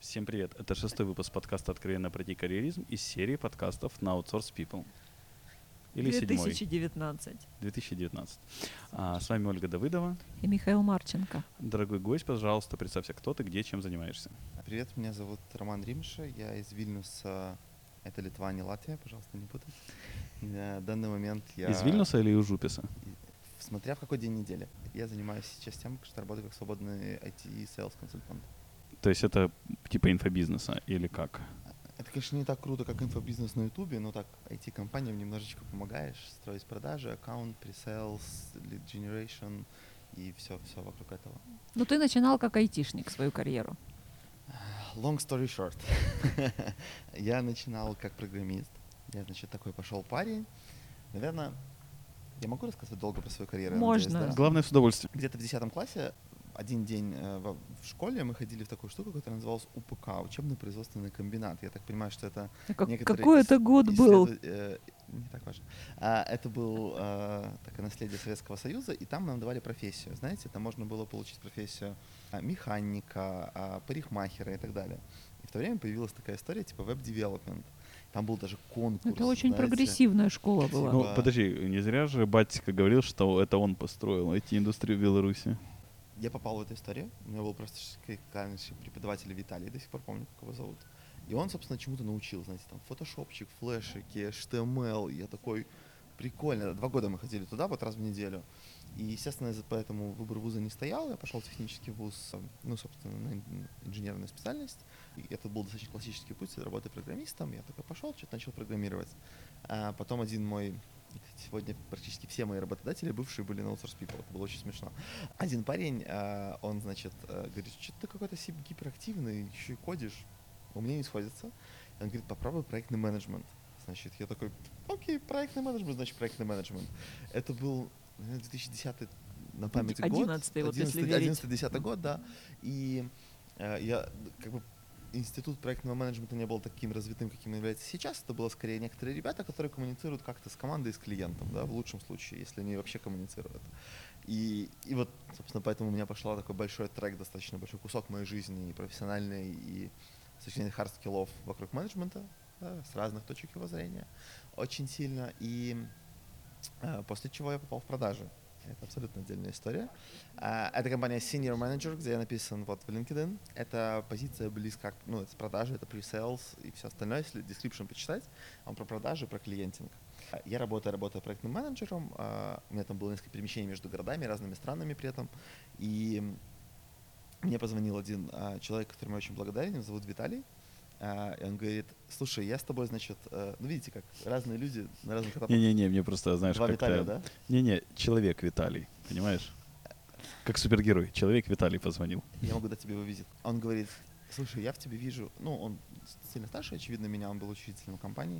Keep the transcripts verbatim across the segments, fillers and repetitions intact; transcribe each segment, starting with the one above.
Всем привет! Это шестой выпуск подкаста «Откровенно пройти карьеризм» из серии подкастов на Outsource People. Или две седьмой. тысячи девятнадцать. две тысячи девятнадцать. А, с вами Ольга Давыдова. И Михаил Марченко. Дорогой гость, пожалуйста, представься, кто ты, где, чем занимаешься. Привет, меня зовут Роман Римша, я из Вильнюса, это Литва, не Латвия, пожалуйста, не путать. На данный момент я... Из Вильнюса или из Жуписа? Смотря в какой день недели. Я занимаюсь сейчас тем, что работаю как свободный ай ти-сейлс-консультант. То есть это типа инфобизнеса или как? Это, конечно, не так круто, как инфобизнес на Ютубе, но так ай ти-компаниям немножечко помогаешь строить продажи, аккаунт, пресейлс, lead generation и все, все вокруг этого. Ну, ты начинал как айтишник свою карьеру. Long story short. Я начинал как программист. Я, значит, такой пошел парень. Наверное, я могу рассказать долго про свою карьеру? Можно. Надеюсь, да? Главное, с удовольствием. Где-то в десятом классе один день э, в, в школе мы ходили в такую штуку, которая называлась у пэ ка, учебно-производственный комбинат. Я так понимаю, что это А как, некоторые какой ис- это год исследу- был? э, не так важно. А, это был э, такое наследие Советского Союза, и там нам давали профессию. Знаете, там можно было получить профессию а, механика, а, парикмахера и так далее. И в то время появилась такая история, типа веб-девелопмент. Там был даже конкурс. Это очень знаете. прогрессивная школа была. Ну, Да. подожди, не зря же батька говорил, что это он построил ай ти-индустрию в Беларуси. Я попал в эту историю. У меня был просто шикарнейший преподаватель Виталий, до сих пор помню, как его зовут. И он, собственно, чему-то научил, знаете, там, фотошопчик, флешики, эйч ти эм эл. И я такой, прикольно. Два года мы ходили туда, вот раз в неделю. И, естественно, из-за поэтому выбор вуза не стоял. Я пошел в технический вуз, ну, собственно, на инженерную специальность. И это был достаточно классический путь работы программистом. Я такой пошел, что-то начал программировать. А потом один мой... Сегодня практически все мои работодатели бывшие были на Outsource People. Это было очень смешно. Один парень, э, он, значит, э, говорит, что ты какой-то гиперактивный, еще и кодишь. У меня не сходится. Он говорит, попробуй проектный менеджмент. Значит, я такой, окей, проектный менеджмент, значит, проектный менеджмент. Это был, наверное, две тысячи десятый на память год. одиннадцатый, вот если верить. одиннадцатый-десятый год, да. И э, я как бы институт проектного менеджмента не был таким развитым, каким он является сейчас. Это было скорее некоторые ребята, которые коммуницируют как-то с командой и с клиентом, да, в лучшем случае, если они вообще коммуницируют. И, и вот, собственно, поэтому у меня пошел такой большой трек, достаточно большой кусок моей жизни, и профессиональной, и с точки зрения хард-скиллов вокруг менеджмента, да, с разных точек его зрения, очень сильно. И э, после чего я попал в продажи. Это абсолютно отдельная история. Uh, это компания Senior Manager, где я написан вот в LinkedIn. Это позиция близко, ну, это продажи, это pre-sales и все остальное. Если description почитать, он про продажи, про клиентинг. Uh, я работаю, работаю проектным менеджером. Uh, у меня там было несколько перемещений между городами, разными странами при этом. И мне позвонил один uh, человек, который мне очень благодарен, его зовут Виталий. Uh, и он говорит, слушай, я с тобой, значит, uh, ну видите, как разные люди на разных этапах. Не-не-не, мне просто, знаешь, Два как-то... Виталия, да? Не-не, человек Виталий, понимаешь? Как супергерой. Человек Виталий позвонил. Я могу дать тебе его визит. Он говорит, слушай, я в тебе вижу, ну, он сильно старше, очевидно, меня, он был учредителем компании,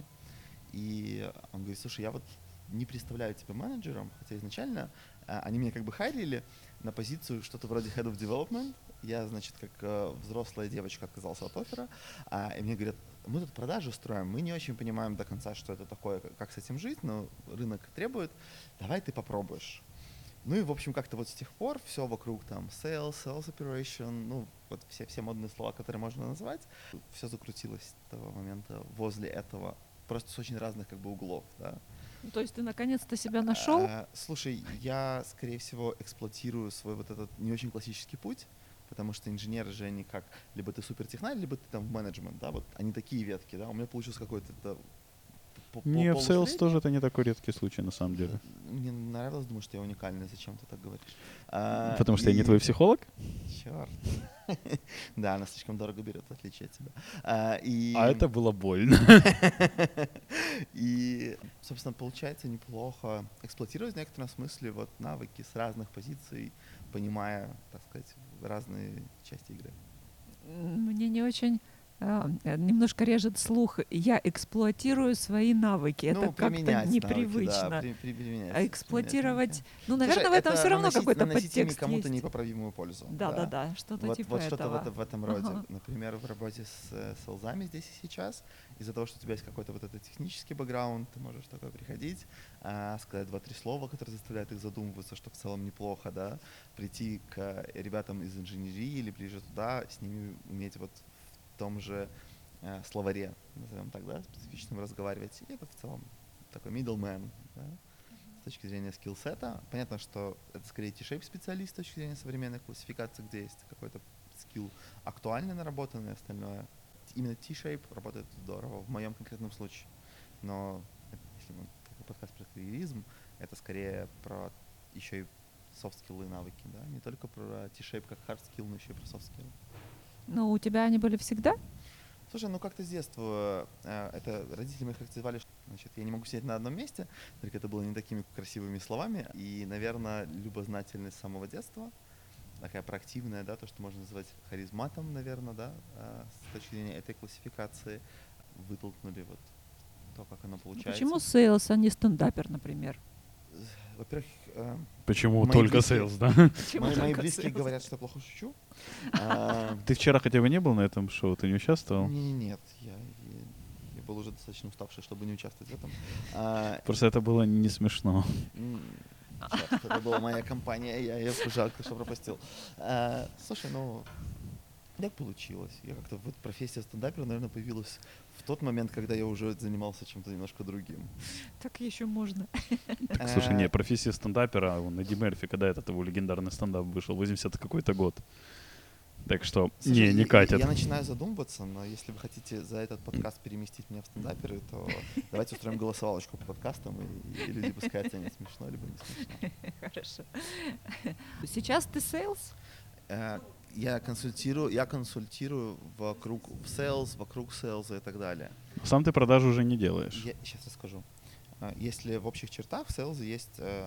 и он говорит, слушай, я вот не представляю тебя менеджером, хотя изначально а, они меня как бы хайрили на позицию что-то вроде Head of Development. Я, значит, как э, взрослая девочка отказался от оффера, а, и мне говорят, мы тут продажи строим, мы не очень понимаем до конца, что это такое, как с этим жить, но рынок требует, давай ты попробуешь. Ну и, в общем, как-то вот с тех пор все вокруг там sales, sales operation, ну, вот все, все модные слова, которые можно назвать, все закрутилось с того момента возле этого, просто с очень разных как бы углов, да. То есть ты наконец-то себя нашел? А, слушай, я, скорее всего, эксплуатирую свой вот этот не очень классический путь, потому что инженеры же они как, либо ты супертехнарь, либо ты там в менеджмент, да, вот они такие ветки, да, у меня получился какой-то это, по- по- Не, в sales полусредний. тоже это не такой редкий случай, на самом деле. Мне нравилось, думаю, что я уникальный, зачем ты так говоришь? А, Потому что я не и- твой психолог? Черт. Да, она слишком дорого берет, в отличие от тебя. А, и... А это было больно. И, собственно, получается неплохо эксплуатировать в некотором смысле вот навыки с разных позиций, понимая, так сказать, разные части игры. Мне не очень... а, немножко режет слух. Я эксплуатирую свои навыки. Это Ну, как-то применять непривычно. навыки, да, при- при- применять, А эксплуатировать... применять навыки. Ну, наверное, Слушай, в этом это все равно наносить- какой-то наносить ими подтекст кому-то есть. непоправимую пользу. Да, да, да, что-то Вот, типа вот что-то в, этого. это- в этом роде. Ага. Например, в работе с э, селзами здесь и сейчас, из-за того, что у тебя есть какой-то вот этот технический бэкграунд, ты можешь такой приходить, а, сказать два-три слова, которые заставляют их задумываться, что в целом неплохо, да, прийти к ребятам из инженерии или ближе туда, с ними уметь вот том же э, словаре, назовем так, да, специфичном разговаривать. И это в целом такой middleman, да, с точки зрения скиллсета. Понятно, что это скорее T-shape специалист с точки зрения современной классификации, где есть какой-то скилл актуально наработанный, остальное. Именно T-shape работает здорово в моем конкретном случае. Но если мы такой подкаст про карьеризм, это скорее про еще и софт-скиллы и навыки, да, не только про T-shape как hard-skill, но еще и про софт-скиллы. Ну, у тебя они были всегда? Слушай, ну как-то с детства, э, это родители мои характеризовали, что, значит, я не могу сидеть на одном месте, только это было не такими красивыми словами, и, наверное, любознательность с самого детства, такая проактивная, да, то, что можно назвать харизматом, наверное, да, э, с точки зрения этой классификации, вытолкнули вот то, как оно получается. Почему сейлс, а не стендапер, например? Во-первых, э, Почему мои только близкие- сейлс, да? Почему мои, мои только близкие sales? говорят, что я плохо шучу. А, Ты вчера хотя бы не был на этом шоу? Ты не участвовал? не- Нет, я, я, я был уже достаточно уставший, чтобы не участвовать в этом. А, Просто это было не смешно. м, черт, это была моя компания, я ее жалко, что пропустил. А, слушай, ну, так получилось. Я как-то вот профессия стендапера, наверное, появилась в тот момент, когда я уже занимался чем-то немножко другим. Так еще можно. Слушай, А, не, профессия стендапера, вон, Эдди Мерфи, когда этот его легендарный стендап вышел, восемьдесят какой-то год. Так что, слушай, не, не я- катят. Я начинаю задумываться, но если вы хотите за этот подкаст переместить меня в стендаперы, то давайте устроим голосовалочку по подкастам, и, и люди пускай оценят, смешно либо не смешно. Хорошо. Сейчас ты сейлс? Э, Я консультирую, я консультирую вокруг в sales, вокруг sales и так далее. Сам ты продажу уже не делаешь. Я сейчас расскажу. А, Если в общих чертах в sales есть, э,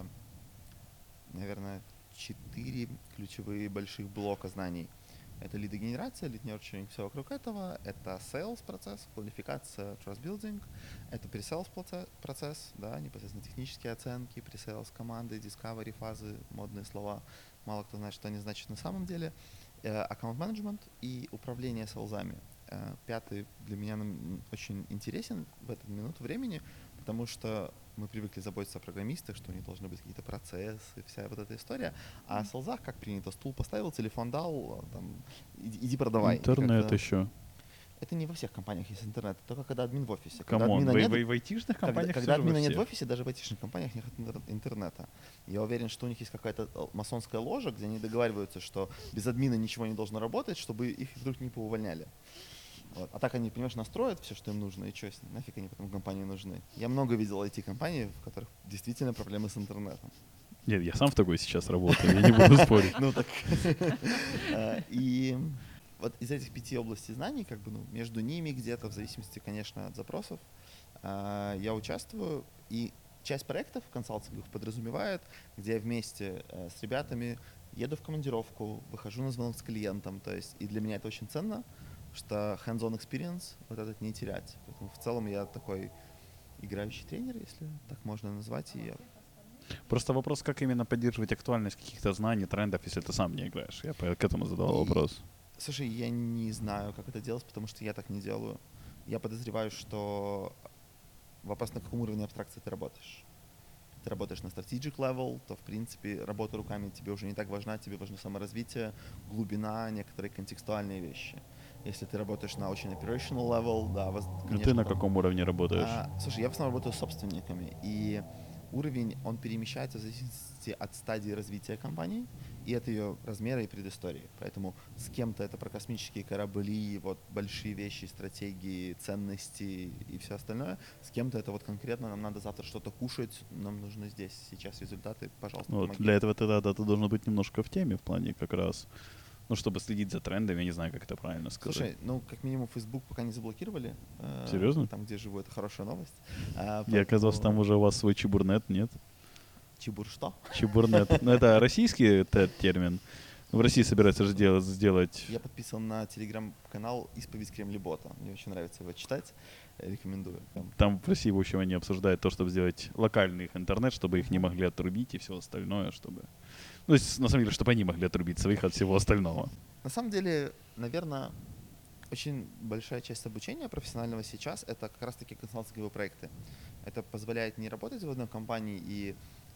наверное, четыре ключевые больших блока знаний. Это лидогенерация, лид-нерчеринг, все вокруг этого. Это sales процесс, квалификация, trust building. Это pre-sales процесс- процесс, да, непосредственно технические оценки, pre-sales команды, discovery фазы, модные слова. Мало кто знает, что они значат на самом деле. Аккаунт-менеджмент и управление селзами. Э, Пятый для меня м, очень интересен в эту минуту времени, потому что мы привыкли заботиться о программистах, что у них должны быть какие-то процессы, вся вот эта история. А о селзах, как принято, стул поставил, телефон дал, там, иди, иди продавай. И Интернет как-то- еще. Это не во всех компаниях есть интернет, только когда админ в офисе. Когда Камон, админа в, нет, в, в айтишных когда, компаниях когда всё же во админа нет в всех. офисе, даже в айтишных компаниях нет интер- интернета. Я уверен, что у них есть какая-то э, масонская ложа, где они договариваются, что без админа ничего не должно работать, чтобы их вдруг не поувольняли. Вот. А так они, понимаешь, настроят все, что им нужно, и что, нафиг они потом компании нужны. Я много видел ай ти-компаний, в которых действительно проблемы с интернетом. Нет, я сам в такой сейчас работаю, я не буду спорить. Ну так. Э, И вот из этих пяти областей знаний, как бы, ну, между ними где-то, в зависимости, конечно, от запросов, э, я участвую. И часть проектов консалтинговых подразумевает, где я вместе э, с ребятами еду в командировку, выхожу на звонок с клиентом. То есть и для меня это очень ценно, что hands-on experience вот этот не терять. Поэтому в целом я такой играющий тренер, если так можно назвать. И я Просто вопрос, как именно поддерживать актуальность каких-то знаний, трендов, если ты сам не играешь. Я по- к этому задавал И- вопрос. Слушай, я не знаю, как это делать, потому что я так не делаю. Я подозреваю, что вопрос, на каком уровне абстракции ты работаешь. Ты работаешь на strategic level, то, в принципе, работа руками тебе уже не так важна, тебе важно саморазвитие, глубина, некоторые контекстуальные вещи. Если ты работаешь на очень operational level, да, воз- А конечно, ты на там- каком уровне работаешь? А, слушай, я в основном работаю с собственниками, и уровень, он перемещается в зависимости от стадии развития компании и от ее размера и предыстории. Поэтому с кем-то это про космические корабли, вот большие вещи, стратегии, ценности и все остальное. С кем-то это вот конкретно нам надо завтра что-то кушать, нам нужны здесь сейчас результаты, пожалуйста, Вот, помоги. для этого ты, да, да, ты должен быть немножко в теме в плане как раз. Ну, чтобы следить за трендами, я не знаю, как это правильно сказать. Слушай, ну, как минимум, Facebook пока не заблокировали. э, Серьезно? Там, где живу, это хорошая новость. А, Я оказался, там поэтому- уже у вас свой чебурнет, нет? Чебур что? Чебурнет. Ну, это российский те- термин. В России собираются же сделать, сделать... Я подписан на телеграм-канал «Исповедь Кремлебота». Мне очень нравится его читать. Рекомендую. Там Там в России, в общем, они обсуждают то, чтобы сделать локальный их интернет, чтобы их не могли отрубить и все остальное, чтобы... Ну, то есть, на самом деле, чтобы они могли отрубить своих от всего остального. На самом деле, наверное, очень большая часть обучения профессионального сейчас — это как раз-таки консалтинговые проекты. Это позволяет не работать в одной компании и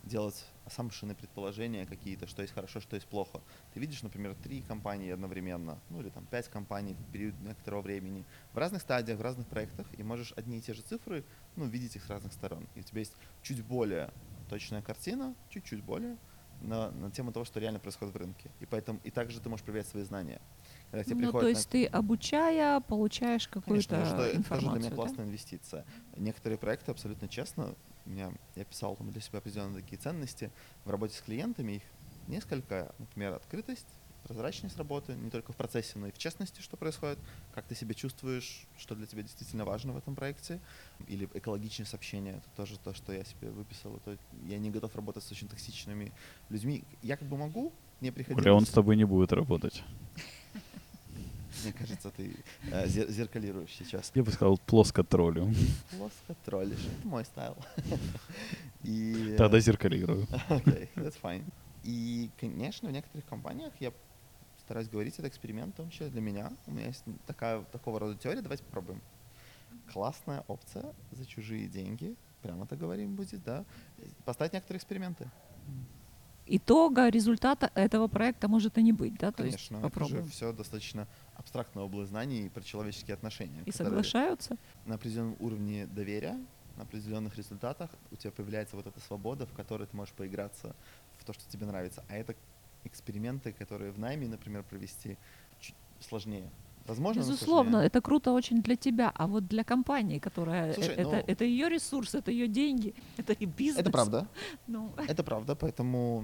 делать assumption, предположения какие-то, что есть хорошо, что есть плохо. Ты видишь, например, три компании одновременно, ну или там пять компаний в период некоторого времени, в разных стадиях, в разных проектах, и можешь одни и те же цифры, ну, видеть их с разных сторон. И у тебя есть чуть более точная картина, чуть-чуть более, на, на тему того, что реально происходит в рынке. И поэтому и также ты можешь проверять свои знания. Когда тебе Ну, приходят то на- есть ты, обучая, получаешь Конечно, какую-то что это тоже информацию, для меня да? классная инвестиция. Некоторые проекты абсолютно честно, у меня, я писал там для себя определенные такие ценности в работе с клиентами, их несколько, например, открытость, прозрачность работы, не только в процессе, но и в честности, что происходит, как ты себя чувствуешь, что для тебя действительно важно в этом проекте, или экологичность общения, это тоже то, что я себе выписал, это я не готов работать с очень токсичными людьми. Я как бы могу, мне приходилось... Коля, он с тобой не будет работать. Мне кажется, ты э, зер- зеркалируешь сейчас. Я бы сказал, плоско троллю. Плоско троллишь. Это мой стайл. И, Тогда зеркалирую. Окей, that's fine. И, конечно, в некоторых компаниях я стараюсь говорить, это эксперимент, в том числе для меня. У меня есть такая, такого рода теория, давайте попробуем. Классная опция за чужие деньги, прямо так говорим будет, да, поставить некоторые эксперименты. Итога, результата этого проекта может и не быть, да? То есть Конечно, это же попробуем. все достаточно абстрактная область знаний про человеческие отношения. И которые соглашаются? На определенном уровне доверия, на определенных результатах у тебя появляется вот эта свобода, в которой ты можешь поиграться в то, что тебе нравится. А это эксперименты, которые в найме, например, провести чуть сложнее. Возможно, но Безусловно, сложнее. это круто очень для тебя, а вот для компании, которая Слушай, э- это, ну- это ее ресурс, это ее деньги, это и бизнес. Это правда. Ну, Это правда, поэтому,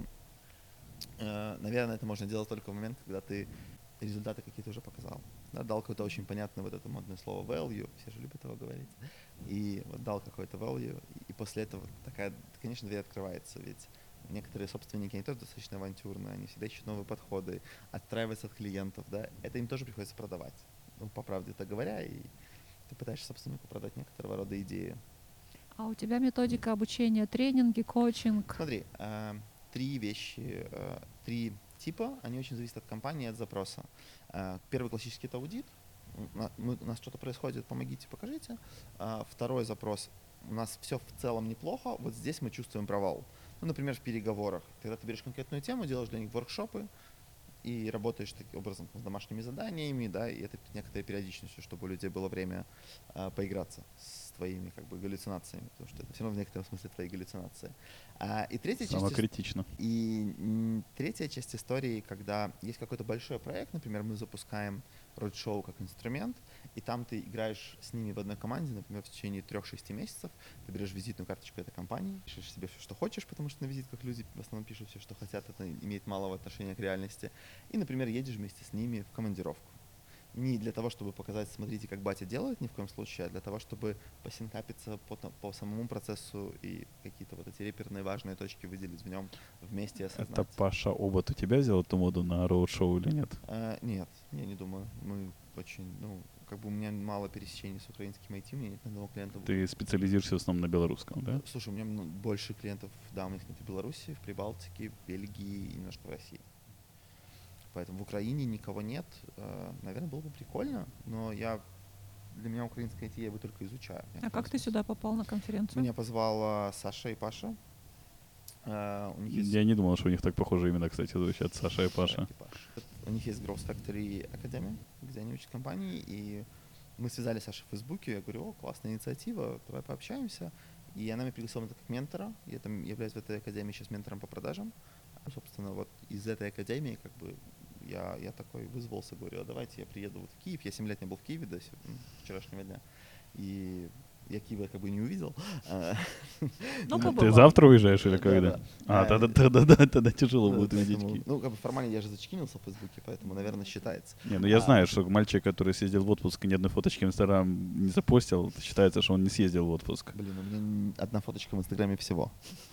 э, наверное, это можно делать только в момент, когда ты результаты какие-то уже показал. Да, дал какое-то очень понятное вот это модное слово value, все же любят его говорить. И вот дал какой-то value, и, и после этого такая, конечно, дверь открывается, ведь некоторые собственники, они тоже достаточно авантюрные, они всегда ищут новые подходы, отстраиваются от клиентов, да, это им тоже приходится продавать. Ну, по правде так говоря, и ты пытаешься собственнику продать некоторого рода идеи. а у тебя методика обучения, тренинги, коучинг. Смотри, э, три вещи, э, три типа, они очень зависят от компании, от запроса. Э, первый классический — это аудит. На- мы- у нас что-то происходит, помогите, покажите. А второй запрос: у нас все в целом неплохо, вот здесь мы чувствуем провал. Ну, например, в переговорах. Когда ты берешь конкретную тему, делаешь для них воркшопы и работаешь таким образом с домашними заданиями, да, и это некоторой периодичностью, чтобы у людей было время а, поиграться с твоими как бы галлюцинациями, потому что это все равно в некотором смысле твои галлюцинации. А, и третья часть Самое ис- критично. и м, третья часть истории, когда есть какой-то большой проект, например, мы запускаем роуд-шоу как инструмент, и там ты играешь с ними в одной команде, например, в течение трех-шести месяцев, ты берешь визитную карточку этой компании, пишешь себе все, что хочешь, потому что на визитках люди в основном пишут все, что хотят, это имеет малого отношения к реальности, и, например, едешь вместе с ними в командировку. Не для того, чтобы показать, смотрите, как батя делает, ни в коем случае, а для того, чтобы посинкапиться по, то- по самому процессу и какие-то вот эти реперные важные точки выделить в нем вместе и осознать. Это Паша Обод у тебя взял эту моду на роуд-шоу или нет? А, нет, я не думаю. Мы очень, ну, как бы у меня мало пересечений с украинским ай ти, у меня нет ни одного клиента. Ты специализируешься в основном на белорусском, да? Слушай, у меня ну, больше клиентов, да, у них нет в Беларуси, в Прибалтике, в Бельгии и немножко в России. Поэтому в Украине никого нет. Э, Наверное, было бы прикольно, но я для меня украинское ай ти я его только изучаю. А Нет как ты смысла. сюда попал на конференцию? Меня позвала Саша и Паша. Э, У них есть Я не думал, что у них так похоже именно, кстати, звучат Саша и Паша. и Паша. У них есть Growth Factory Академия, где они учат компании, и мы связались с Сашей в Фейсбуке, я говорю: о, классная инициатива, давай пообщаемся. И она меня пригласила на это как ментора, я там являюсь в этой академии сейчас ментором по продажам. А, собственно, вот из этой академии как бы я, я такой вызвался, говорю: а давайте я приеду вот в Киев. Я семь лет не был в Киеве до сё- м, вчерашнего дня, и я Киева как бы не увидел. А, Ну, Ты побывал. завтра уезжаешь или Да, когда? да. А, А, тогда, тогда, да, тогда тяжело ну, будет увидеть поэтому, Киев. ну, как бы формально я же зачекинился в Фейсбуке, поэтому, наверное, считается. Не, ну я А, знаю, что мальчик, который съездил в отпуск и ни одной фоточки в Инстаграм не запостил, считается, что он не съездил в отпуск. Блин, у меня н- одна фоточка в Инстаграме всего.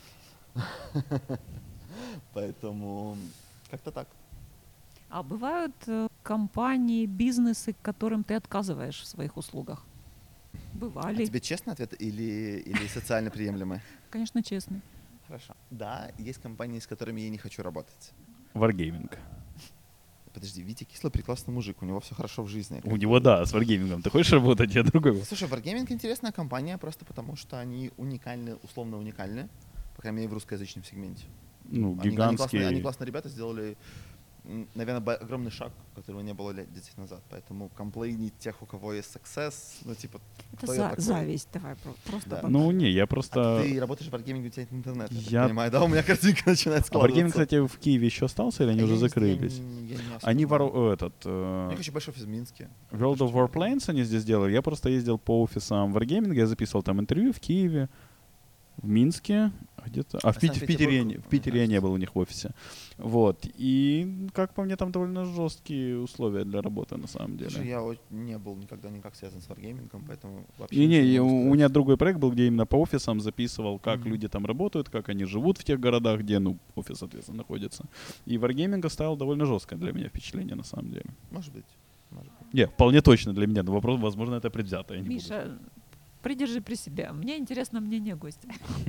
Поэтому как-то так. А бывают э, компании, бизнесы, которым ты отказываешь в своих услугах? А Бывали. тебе честный ответ или, или социально приемлемый? Конечно, честно. Хорошо. Да, есть компании, с которыми я не хочу работать. Wargaming. Подожди, Витя Кислый прекрасный мужик, у него все хорошо в жизни. У него, да, с Wargaming. Ты хочешь работать, я другой. Слушай, Wargaming интересная компания просто потому, что они уникальны, условно уникальны. по крайней мере, в русскоязычном сегменте. Ну, Они, они, гигантский. классные, они классные ребята, сделали, м, наверное, огромный шаг, которого не было лет десять назад. Поэтому комплейнить тех, у кого есть success, ну, типа, Это кто я за- такой? зависть, давай про- просто. Да. пока. Ну, не, я А просто... ты работаешь в Wargaming, у тебя нет интернета, я, Я- так понимаю, да? У меня картинка начинает А складываться. Wargaming, кстати, в Киеве еще остался или они А уже я не- закрылись? Я не, я не особо Они знаю. воро... этот... э, Я хочу большой офис в Минске. World of Warplanes они здесь делали. Я просто ездил по офисам Wargaming, я записывал там интервью в Киеве, в Минске, где-то. А в, А Пит- в Питере, я не- Санкт-Петербург, в Питере я мне не был у них в офисе. Вот. И, как по мне, там довольно жесткие условия для работы, на самом деле. Слушай, я вот не был никогда никак связан с Wargaming, поэтому вообще Не, не, ничего я- могу у сказать. меня другой проект был, где именно по офисам записывал, как Мгм. люди там работают, как они живут в тех городах, где, ну, офис, соответственно, находится. И Wargaming оставил довольно жесткое для меня впечатление, на самом деле. Может быть. Может быть. Не, вполне точно для меня, но вопрос, возможно, это предвзято. Я не буду Миша, придержи при себе. Мне интересно мнение гостя.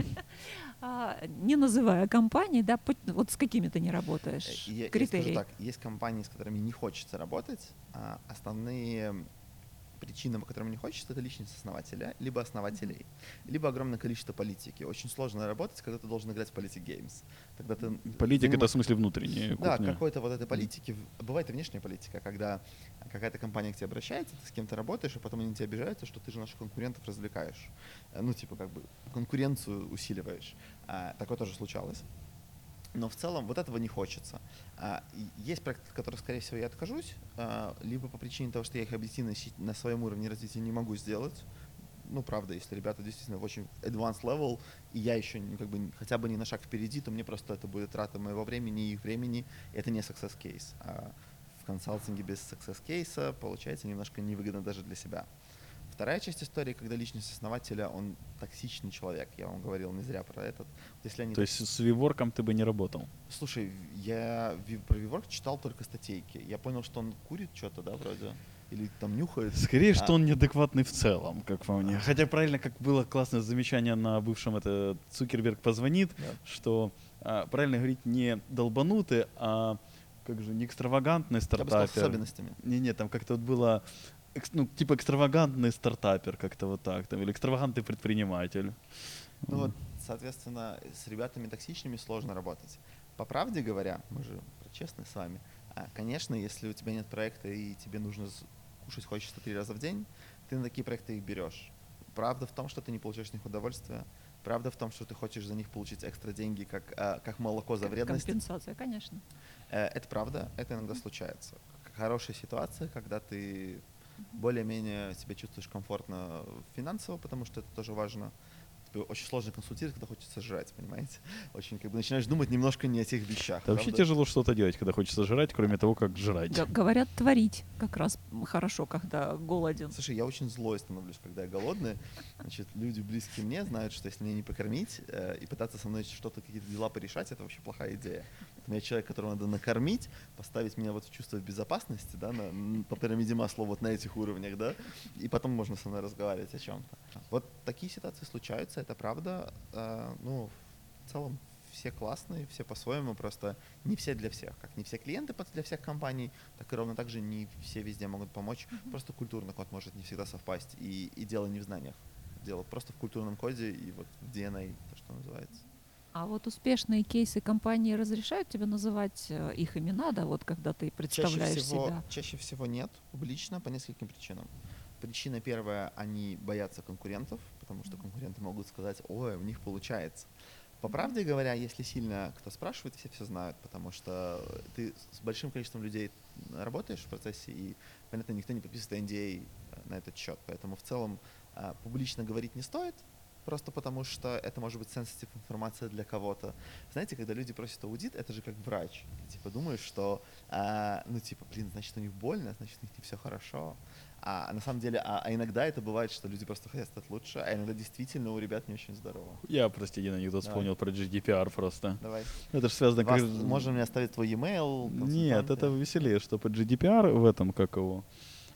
А, Не называя компании, да, по- вот с какими ты не работаешь? Э, Я, я скажу Критерии. так, есть компании, с которыми не хочется работать, а основные причины, по которым не хочется, это личность основателя, либо основателей, либо огромное количество политики. Очень сложно работать, когда ты должен играть в политик-геймс. Тогда ты Политика заним- это в смысле внутренняя Да, кухня. какой-то вот этой политики. в- Бывает и внешняя политика, когда какая-то компания к тебе обращается, ты с кем-то работаешь, а потом они на тебя обижаются, что ты же наших конкурентов развлекаешь. Э, Ну, типа, как бы конкуренцию усиливаешь. А, такое тоже случалось. Но в целом вот этого не хочется. А, и есть проекты, от которых, скорее всего, я откажусь, а, либо по причине того, что я их объективно щи- на своем уровне развития не могу сделать. Ну, правда, если ребята действительно в очень advanced level, и я еще не- как бы н- хотя бы не на шаг впереди, то мне просто это будет трата моего времени и их времени, и это не success case. А в консалтинге без success кейса получается немножко невыгодно даже для себя. Вторая часть истории, когда личность основателя, он токсичный человек. Я вам говорил не зря про этот. Вот если они То есть с Виворком ты бы не работал? Слушай, я ви- про Виворк читал только статейки. Я понял, что он курит что-то, да, вроде? Или там нюхает. Скорее, А. что он неадекватный в целом, как по мне. Хотя правильно, как было классное замечание на бывшем, это Цукерберг позвонит, Да. что а, правильно говорить не долбанутый, а как же, не экстравагантный Я бы сказал, с стартапер. особенностями. Не-не, там как-то вот было, экс- ну, типа экстравагантный стартапер, как-то вот так, там, или экстравагантный предприниматель. Ну вот, соответственно, с ребятами токсичными сложно работать. По правде говоря, мы же честны с вами, а, конечно, если у тебя нет проекта и тебе нужно с- кушать хочется три раза в день, ты на такие проекты их берешь. Правда в том, что ты не получаешь от них удовольствия. Правда в том, что ты хочешь за них получить экстра деньги, как, а, как молоко за Как вредность. компенсация, конечно. Э, Это правда, это иногда случается. Хорошая ситуация, когда ты более-менее себя чувствуешь комфортно финансово, потому что это тоже важно. Тебе очень сложно консультировать, когда хочется жрать, понимаете? Очень как бы начинаешь думать немножко не о тех вещах. Это вообще правда? тяжело что-то делать, когда хочется жрать, кроме того, как жрать. Г- Говорят, творить как раз хорошо, когда голоден. Слушай, я очень злой становлюсь, когда я голодный. Значит, люди близкие мне знают, что если меня не покормить э, и пытаться со мной что-то, какие-то дела порешать, это вообще плохая идея. У меня человек, которого надо накормить, поставить меня вот в чувство безопасности, да, на, м, по пирамиде Маслоу вот на этих уровнях, да, и потом можно со мной разговаривать о чем-то. Вот такие ситуации случаются, это правда. Э, ну, в целом все классные, все по-своему, просто не все для всех. Как не все клиенты под- для всех компаний, так и ровно так же не все везде могут помочь. Просто культурный код может не всегда совпасть. И, и дело не в знаниях. Дело просто в культурном коде и вот в ди эн эй, то, что называется. А вот успешные кейсы компании разрешают тебе называть э, их имена, да, вот когда ты представляешь чаще всего, себя? Чаще всего нет, публично, по нескольким причинам. Причина первая, они боятся конкурентов, потому что конкуренты могут сказать, ой, у них получается. По правде говоря, если сильно кто спрашивает, все все знают, потому что ты с большим количеством людей работаешь в процессе, и, понятно, никто не подписывает эн ди эй на этот счет. Поэтому в целом а, публично говорить не стоит, просто потому что это может быть sensitive информация для кого-то. Знаете, когда люди просят аудит, это же как врач. Ты, типа думаешь, что, а, ну типа, блин, значит у них больно, значит у них не все хорошо. А на самом деле, а, а иногда это бывает, что люди просто хотят стать лучше, а иногда действительно у ребят не очень здорово. Я, прости, один анекдот Давай. вспомнил про джи ди пи ар просто. Давай. Это же связано Вас- как... Можно мне оставить твой e-mail? Нет, это веселее, что по джи ди пи ар в этом, как его,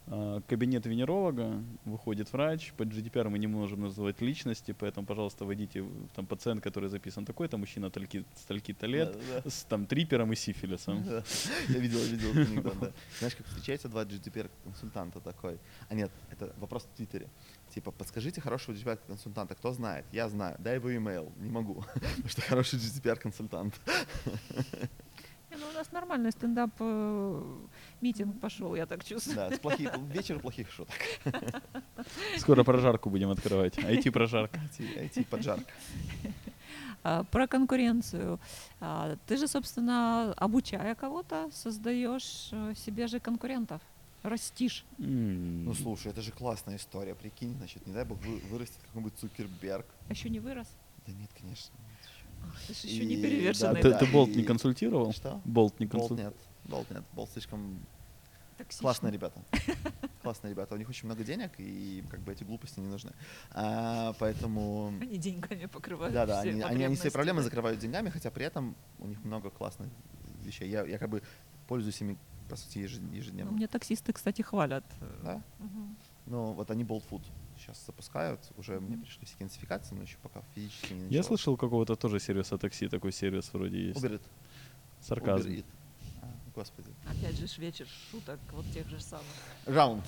А, Кабинет венеролога, выходит врач, по джи ди пи ар мы не можем называть личности, поэтому, пожалуйста, вводите в- там пациент, который записан такой-то, мужчина стольки- стольки-то лет, Да-да-да. с там трипером и сифилисом. Да. Я видел, видел этот анекдот, да. Знаешь, как встречаются два джи ди пи ар-консультанта такой. А нет, это вопрос в Твиттере. Типа, подскажите хорошего джи ди пи ар-консультанта, кто знает? Я знаю, дай его имейл. Не могу, потому что хороший джи ди пи ар-консультант. Не, ну, у нас нормальный стендап-митинг пошел, я так чувствую. Да, с плохих, вечер плохих шуток. Скоро прожарку будем открывать. ай ти-прожарка. ай ти-поджарка. А, Про конкуренцию. А, Ты же, собственно, обучая кого-то, создаешь э, себе же конкурентов, растишь. М. Ну слушай, это же классная история. Прикинь, значит, не дай бог вы- вырастет какой-нибудь Цукерберг. А еще не вырос? Да нет, конечно. нет еще. Ах, ты же еще не И- перевешенный. Ты, да, ты и- Болт не консультировал? Что? Болт не Болт консультировал? нет. Болт нет. Болт слишком Токсичный. классные ребята. Классные ребята. У них очень много денег, и им как бы эти глупости не нужны. А, поэтому... Они деньгами покрывают Да, да, все они, они, они все потребности, проблемы да. закрывают деньгами, хотя при этом у них много классных вещей. Я, я как бы пользуюсь ими, по сути, ежед- Ну, ежедневно. мне таксисты, кстати, хвалят. Да? Мгм. Ну, вот они Bolt Food сейчас запускают. Уже мне пришли все идентификации, но еще пока физически не Я началось. слышал какого-то тоже сервиса такси, такой сервис вроде есть. Uber Eats. Сарказм. Uber Eats. А, господи. Опять же ж вечер шуток вот тех же самых. Раунд.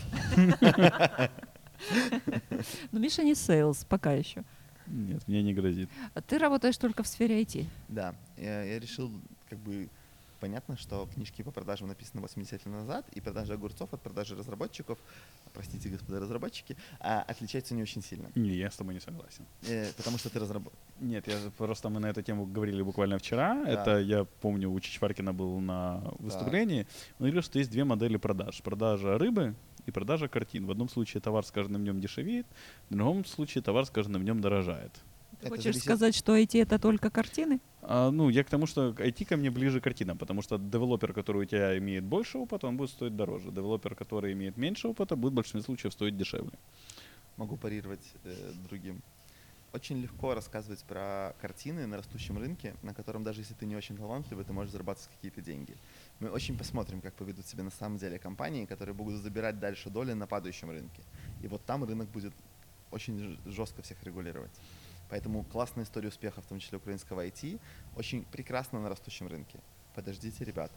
Но Миша не сейлс пока еще. Нет, мне не грозит. А Ты работаешь только в сфере ай ти. Да, я, я решил, как бы, понятно, что книжки по продажам написаны восемьдесят лет назад, и продажа огурцов от продажи разработчиков, простите, господа разработчики, а, отличаются не очень сильно. Не, я с тобой не согласен. Э, потому что ты разработчик. Нет, я просто мы на эту тему говорили буквально вчера. Да. Это я помню, у Чичваркина был на выступлении. Он говорил, что есть две модели продаж. Продажа рыбы и продажа картин. В одном случае товар с каждым днем дешевеет, в другом случае товар с каждым днем дорожает. Ты Это хочешь зависит- сказать, что ай ти это только картины? А, ну, я к тому, что ай ти ко мне ближе к картинам, потому что девелопер, который у тебя имеет больше опыта, он будет стоить дороже. Девелопер, который имеет меньше опыта, будет в большинстве случаев стоить дешевле. Могу парировать э, другим. Очень легко рассказывать про картины на растущем рынке, на котором даже если ты не очень талантливый, ты можешь зарабатывать какие-то деньги. Мы очень посмотрим, как поведут себя на самом деле компании, которые будут забирать дальше доли на падающем рынке. И вот там рынок будет очень ж- жестко всех регулировать. Поэтому классная история успеха, в том числе украинского ай ти, очень прекрасно на растущем рынке. Подождите, ребята.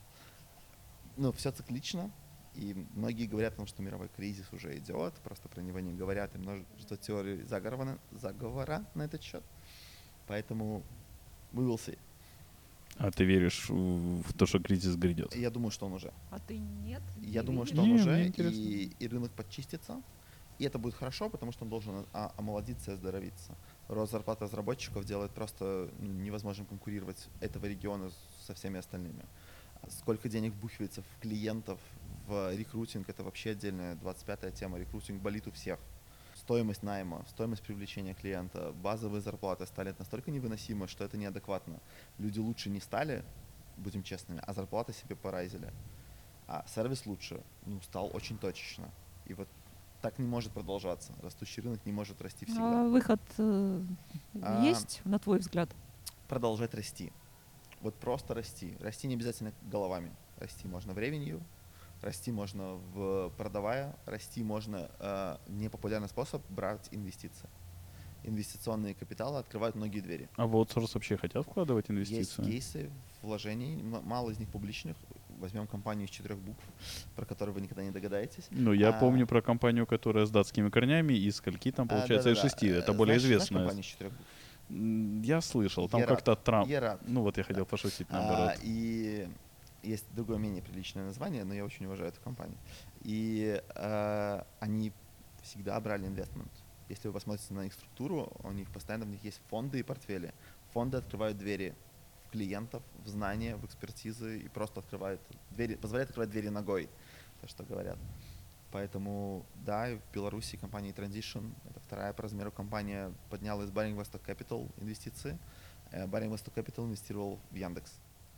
Ну, все циклично, и многие говорят о том, что мировой кризис уже идет, просто про него не говорят, и множество теорий заговора на, заговора на этот счет. Поэтому we will see. А ты веришь в в то, что кризис грядет? И я думаю, что он уже. А ты нет? Я Не думаю, видишь? что он Не, уже, мне интересно. и, и рынок подчистится. И это будет хорошо, потому что он должен а- омолодиться и оздоровиться. Рост зарплат разработчиков делает просто ну, невозможным конкурировать этого региона со всеми остальными. А Сколько денег вбухивается в клиентов, в рекрутинг, это вообще отдельная двадцать пятая тема. Рекрутинг болит у всех. Стоимость найма, стоимость привлечения клиента, базовые зарплаты стали настолько невыносимы, что это неадекватно. Люди лучше не стали, будем честными, а зарплаты себе порайзили. А сервис лучше, ну, стал очень точечно. И вот так не может продолжаться. Растущий рынок не может расти А всегда. выход э, А, есть, на твой взгляд? Продолжать расти. Вот просто расти. Расти не обязательно головами. Расти можно в ревенью, расти можно в продавая, расти можно э, непопулярный способ брать инвестиции. Инвестиционные капиталы открывают многие двери. А в аутсорс вообще хотят вкладывать Есть инвестиции? кейсы вложений, м- мало из них публичных. Возьмем компанию из четырех букв, про которую вы никогда не догадаетесь. Ну, я А, помню про компанию, которая с датскими корнями, и скольки там, а, получается, из да-да-да. шести. Это Э, более знаешь- знаешь известная. компанию из четырех букв? М, Я слышал, там Ерат. как-то Трамп. Ерат. Ну вот я хотел пошутить А, наоборот. и есть другое менее приличное название, но я очень уважаю эту компанию. И э, они всегда брали инвестмент. Если вы посмотрите на их структуру, у них постоянно в них есть фонды и портфели. Фонды открывают двери в клиентов, в знания, в экспертизы и просто открывают двери, позволяют открывать двери ногой, то, что говорят. Поэтому, да, и в Беларуси компания Transition, это вторая по размеру компания, подняла из Baring Восток Capital инвестиции. Э, Baring Восток Capital инвестировал в Яндекс.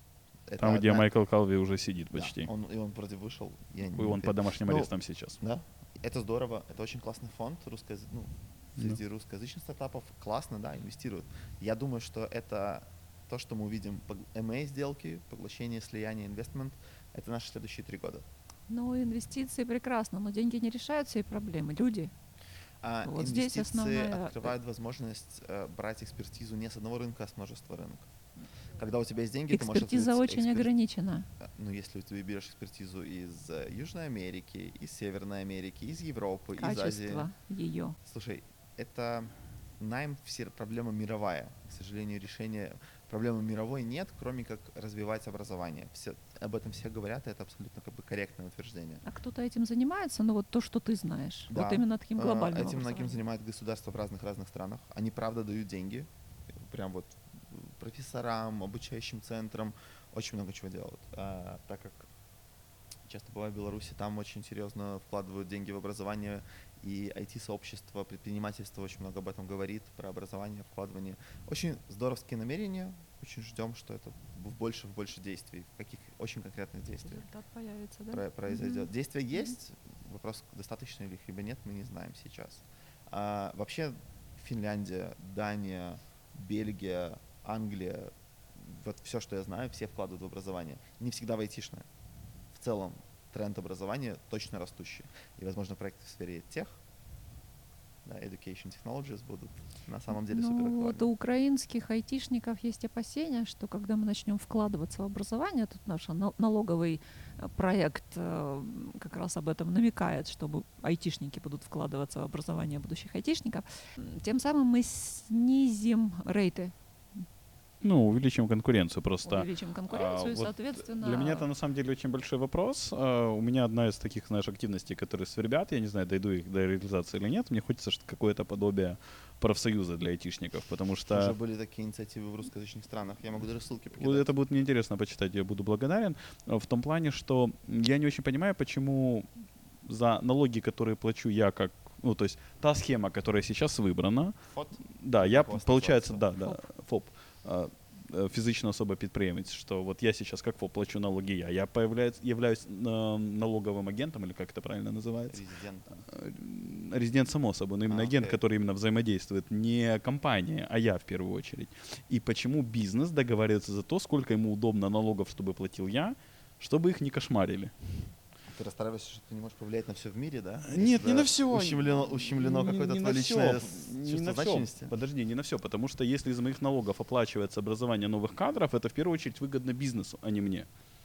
Это Там, где одна- Майкл Калви уже сидит да, почти. он, и он вроде вышел. Я И не он уверен. по домашним Ну, арестам сейчас. Да, это здорово, это очень классный фонд, русскоязы- ну, Да. среди русскоязычных стартапов классно, да, инвестируют. Я думаю, что это то, что мы увидим, эм эй сделки, поглощение, слияние, инвестмент, это наши следующие три года. Ну, инвестиции прекрасно, но деньги не решают все проблемы. Люди. А Вот здесь инвестиции основная, открывают возможность э, брать экспертизу не с одного рынка, а с множества рынков. Когда у тебя есть деньги, ты можешь экспертиза открыть очень экспер- ограничена. э, Ну, если ты берешь экспертизу из э, Южной Америки, из Северной Америки, из Европы, из Азии. Качество ее. Слушай, это найм все проблема мировая. К сожалению, решения проблемы мировой нет, кроме как развивать образование. Все, об этом все говорят, и это абсолютно как бы корректное утверждение. А кто-то этим занимается, ну вот то, что ты знаешь. Да. Вот именно таким Э, глобальным Этим многим образованием. занимают государства в разных-разных странах. Они правда дают деньги, прям вот профессорам, обучающим центрам, очень много чего делают. А, так как часто бываю в Беларуси, там очень серьезно вкладывают деньги в образование, и ай ти-сообщество, предпринимательство очень много об этом говорит, про образование, вкладывание. Очень здоровские намерения, очень ждем, что это в больше, в больше действий, в каких очень конкретных действиях Результат появится, да? про- произойдет. Мгм. Действия Мгм. есть, вопрос, достаточно ли их либо нет, мы не знаем сейчас. А, вообще Финляндия, Дания, Бельгия, Англия, вот все, что я знаю, все вкладывают в образование. Не всегда в айтишное. В целом тренд образования точно растущий. И, возможно, проекты в сфере тех, да, education technologies будут на самом деле супер Ну, вот актуальны. у украинских айтишников есть опасения, что когда мы начнем вкладываться в образование, тут наш на- налоговый э, проект э, как раз об этом намекает, чтобы айтишники будут вкладываться в образование будущих айтишников, м, тем самым мы снизим рейты, Ну, увеличим конкуренцию просто. увеличим конкуренцию, А, и, вот соответственно... Для меня это на самом деле очень большой вопрос. А, у меня одна из таких, знаешь, активностей, которые свербят, я не знаю, дойду их до реализации или нет, мне хочется что- какое-то подобие профсоюза для айтишников, потому что Уже были такие инициативы в русскоязычных странах. Я могу даже ссылки вот покидать. это будет мне интересно почитать, я буду благодарен. А, В том плане, что я не очень понимаю, почему за налоги, которые плачу я как, ну, то есть та схема, которая сейчас выбрана, Фот. да, я, Как у вас получается, да, называется? да, ФОП, а, э, фізична особа підприємець, что вот я сейчас как ФОП плачу налоги я, я появляюсь, являюсь э, налоговым агентом, или как это правильно называется? Резидент. Э, Резидент, само собой, но именно А, агент, окей. который именно взаимодействует, не компания, а я в первую очередь. И почему бизнес договаривается за то, сколько ему удобно налогов, чтобы платил я, чтобы их не кошмарили? Ты расстраиваешься, что ты не можешь повлиять на все в мире, да? Нет, не Когда на все. Ущемлено, ущемлено какое-то твое личное с- не чувство на всё. значимости. Подожди, не на все, потому что если из моих налогов оплачивается образование новых кадров, это в первую очередь выгодно бизнесу, а не мне.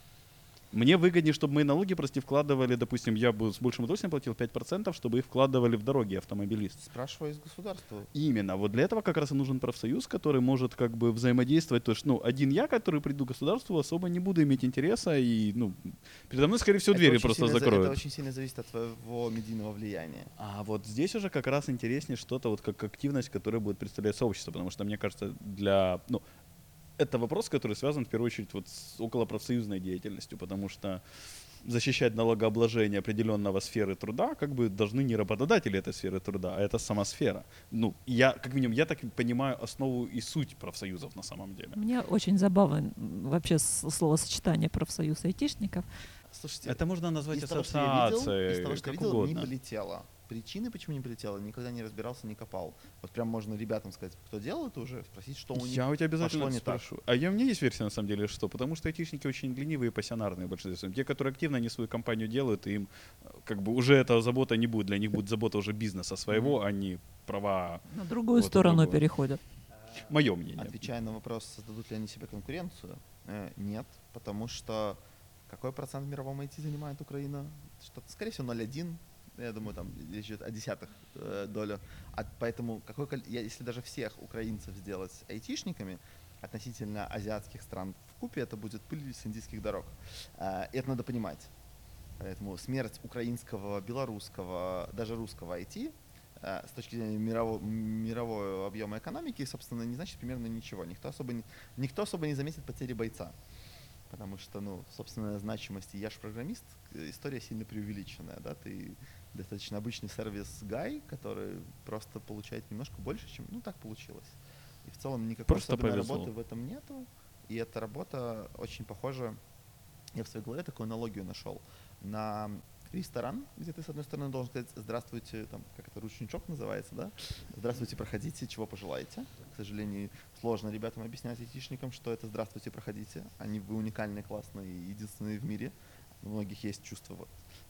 Мне выгоднее, чтобы мои налоги просто вкладывали, допустим, я бы с большим удовольствием платил пять процентов, чтобы их вкладывали в дороги автомобилисты. Спрашиваю из государства. Именно. Вот для этого как раз и нужен профсоюз, который может как бы взаимодействовать. То есть, ну, один я, который приду к государству, особо не буду иметь интереса, и, ну, передо мной, скорее всего, Это двери очень просто сильно за- закроют. Это очень сильно зависит от твоего медийного влияния. А вот здесь уже как раз интереснее что-то вот как активность, которая будет представлять сообщество, потому что, мне кажется, для, ну, это вопрос, который связан в первую очередь вот с околопрофсоюзной деятельностью, потому что защищать налогообложение определенного сферы труда как бы должны не работодатели этой сферы труда, а это сама сфера. Ну, я, как минимум, я так понимаю основу и суть профсоюзов на самом деле. Мне очень забавно м, вообще с- словосочетание профсоюз айтишников. Слушайте, Это можно назвать из того, что я видел, ассоциацией, из того, что я как видел, не угодно. полетело. Причины, почему не полетело, никогда не разбирался, не копал. Вот прям можно ребятам сказать, кто делал это уже, спросить, что у них Я у тебя обязательно пошло не так. спрошу. А я, у меня есть версия, на самом деле, что? Потому что айтишники очень ленивые и пассионарные в большинстве своем. Те, которые активно они свою компанию делают, и им э, как бы уже эта забота не будет. Для них будет забота уже бизнеса своего, Мгм. а не права. На другую Вот и сторону другое. переходят. Мое мнение. Отвечая на вопрос, создадут ли они себе конкуренцию, э, нет, потому что какой процент в мировом ай ти занимает Украина? Что-то, скорее всего, ноль целых один десятых. Я думаю, там речь идет о десятых э, долю. А поэтому, какой, коль- я- если даже всех украинцев сделать айтишниками, относительно азиатских стран в купе, это будет пыль с индийских дорог. Э, и это надо понимать. Поэтому смерть украинского, белорусского, даже русского ай ти э, с точки зрения мирового, мирового объема экономики, собственно, не значит примерно ничего. Никто особо не, никто особо не заметит потери бойца. Потому что, ну, собственная значимость, и я же программист, э, история сильно преувеличенная, да, ты достаточно обычный сервис-гай, который просто получает немножко больше, чем, ну, так получилось. И в целом никакой Просто особенной повезло. работы в этом нету, и эта работа очень похожа, я в своей голове такую аналогию нашел, на ресторан, где ты, с одной стороны, должен сказать «Здравствуйте», там, как это, ручничок называется, да? «Здравствуйте, проходите, чего пожелаете». К сожалению, сложно ребятам объяснять айтишникам, что это «Здравствуйте, проходите». Они вы уникальные, классные, единственные в мире. У многих есть чувство вот,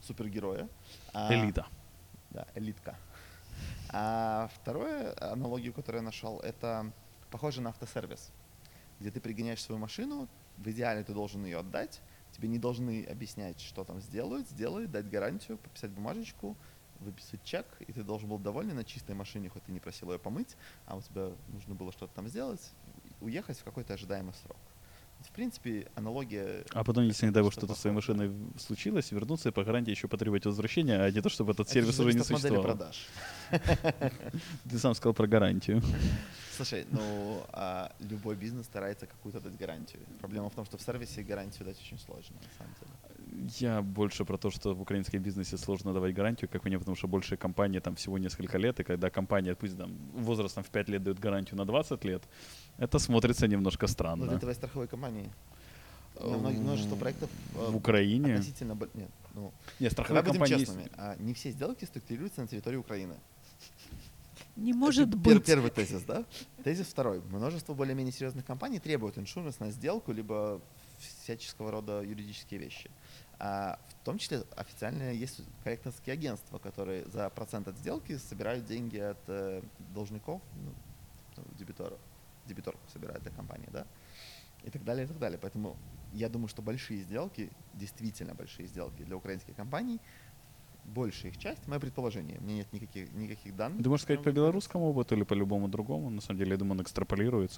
супергероя. А, Элита. Да, элитка. А второе, аналогию, которую я нашел, это похоже на автосервис, где ты пригоняешь свою машину, в идеале ты должен ее отдать, тебе не должны объяснять, что там сделают, сделают, дать гарантию, подписать бумажечку, выписать чек, и ты должен был доволен на чистой машине, хоть ты не просил ее помыть, а у тебя нужно было что-то там сделать, уехать в какой-то ожидаемый срок. В принципе, аналогия... А потом, если, не дай бог, что что-то с похоже. своей машиной в- случилось, вернуться и по гарантии еще потребовать возвращения, а не то, чтобы этот Это сервис же уже не зависит от модели существовал. продаж. Ты сам сказал про гарантию. Слушай, ну а, любой бизнес старается какую-то дать гарантию. Проблема в том, что в сервисе гарантию дать очень сложно, на самом деле. Я больше про то, что в украинском бизнесе сложно давать гарантию, как мне, потому что большие компании там всего несколько лет, и когда компания, пусть там возрастом в пять лет дает гарантию на двадцать лет, это смотрится немножко Но странно. для твоей страховой компании у меня много- множество проектов э, В Украине? относительно... бо- Нет, ну, Нет, страховые давай будем компании... честными. а, Не все сделки структурируются на территории Украины. Не может Это пер- быть. Первый тезис, да? Тезис второй. Множество более-менее серьезных компаний требуют иншуранс на сделку, либо всяческого рода юридические вещи. А в том числе официально есть коллекторские агентства, которые за процент от сделки собирают деньги от э, должников, ну, дебиторов, дебиторов собирают для компании, да? И так далее, и так далее. Поэтому я думаю, что большие сделки, действительно большие сделки для украинских компаний, большая их часть, мое предположение, у меня нет никаких, никаких данных. Ты можешь сказать по которыми белорусскому опыту или по любому другому? На самом деле, я думаю, он экстраполируется.